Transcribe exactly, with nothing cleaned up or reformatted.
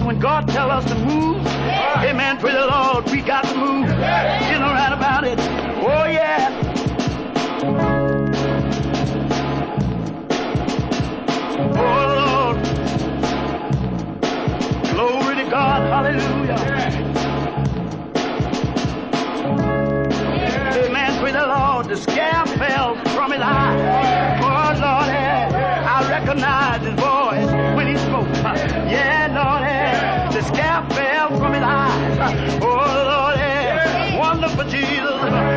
when God tells us to move, amen, praise the Lord, we got to move. You know right about it. Oh, yeah. Oh, Lord. Glory to God. Hallelujah. Amen, praise the Lord. The scare fell from his eye. Oh, Lord, I recognize his voice when he spoke. Yeah, Lord, the scare fell from his eyes. Oh, Lord, wonderful Jesus.